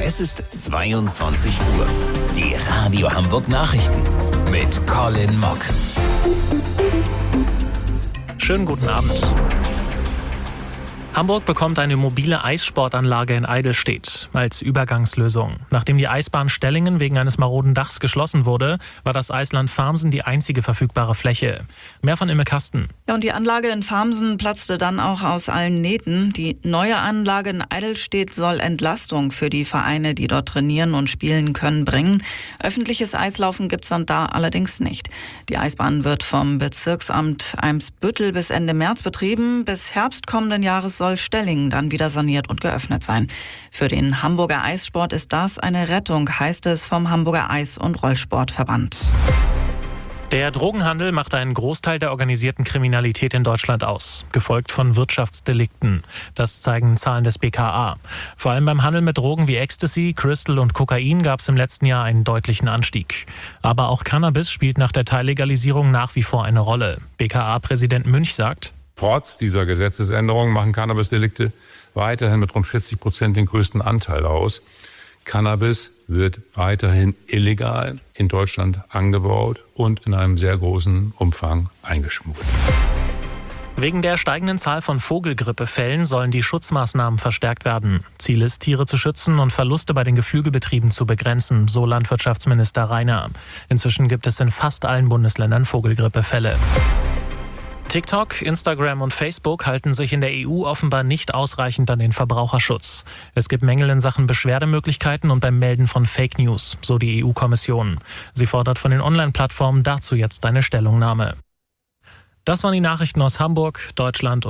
Es ist 22 Uhr. Die Radio Hamburg Nachrichten mit Colin Mock. Schönen guten Abend. Hamburg bekommt eine mobile Eissportanlage in Eidelstedt als Übergangslösung. Nachdem die Eisbahn Stellingen wegen eines maroden Dachs geschlossen wurde, war das Eisland Farmsen die einzige verfügbare Fläche. Mehr von Imme Kasten. Ja, und die Anlage in Farmsen platzte dann auch aus allen Nähten. Die neue Anlage in Eidelstedt soll Entlastung für die Vereine, die dort trainieren und spielen können, bringen. Öffentliches Eislaufen gibt's dann da allerdings nicht. Die Eisbahn wird vom Bezirksamt Eimsbüttel bis Ende März betrieben. Bis Herbst kommenden Jahres soll Stellingen dann wieder saniert und geöffnet sein. Für den Hamburger Eissport ist das eine Rettung, heißt es vom Hamburger Eis- und Rollsportverband. Der Drogenhandel macht einen Großteil der organisierten Kriminalität in Deutschland aus, gefolgt von Wirtschaftsdelikten. Das zeigen Zahlen des BKA. Vor allem beim Handel mit Drogen wie Ecstasy, Crystal und Kokain gab es im letzten Jahr einen deutlichen Anstieg. Aber auch Cannabis spielt nach der Teillegalisierung nach wie vor eine Rolle. BKA-Präsident Münch sagt: Trotz dieser Gesetzesänderungen machen Cannabis-Delikte weiterhin mit rund 40% den größten Anteil aus. Cannabis wird weiterhin illegal in Deutschland angebaut und in einem sehr großen Umfang eingeschmuggelt. Wegen der steigenden Zahl von Vogelgrippefällen sollen die Schutzmaßnahmen verstärkt werden. Ziel ist, Tiere zu schützen und Verluste bei den Geflügelbetrieben zu begrenzen, so Landwirtschaftsminister Reiner. Inzwischen gibt es in fast allen Bundesländern Vogelgrippefälle. TikTok, Instagram und Facebook halten sich in der EU offenbar nicht ausreichend an den Verbraucherschutz. Es gibt Mängel in Sachen Beschwerdemöglichkeiten und beim Melden von Fake News, so die EU-Kommission. Sie fordert von den Online-Plattformen dazu jetzt eine Stellungnahme. Das waren die Nachrichten aus Hamburg, Deutschland und